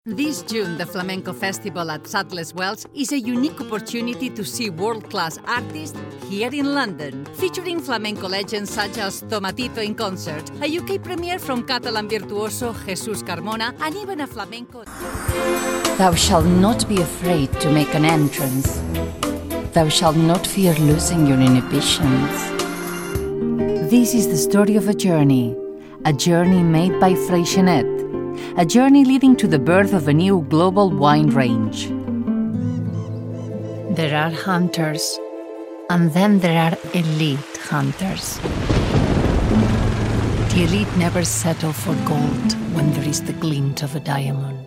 This June, the Flamenco Festival at Sadler's Wells is a unique opportunity to see world-class artists here in London, featuring flamenco legends such as Tomatito in concert, a UK premiere from Catalan virtuoso Jesus Carmona, and even a flamenco... Thou shalt not be afraid to make an entrance. Thou shalt not fear losing your inhibitions. This is the story of a journey made by Freixenet, a journey leading to the birth of a new global wine range. There are hunters, and then there are elite hunters. The elite never settle for gold when there is the glint of a diamond.